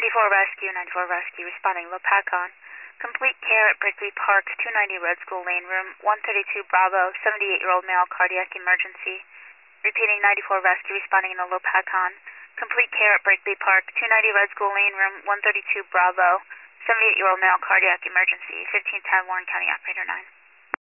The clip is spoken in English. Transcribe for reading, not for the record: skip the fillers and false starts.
94 Rescue, responding Lopakon. Complete care at Brickley Park, 290 Red School Lane, room 132 Bravo, 78-year-old male, cardiac emergency. Repeating 94 Rescue, responding in the Lopakon. Complete care at Brickley Park, 290 Red School Lane, room 132 Bravo, 78-year-old male, cardiac emergency. 1510 Warren County, operator 9.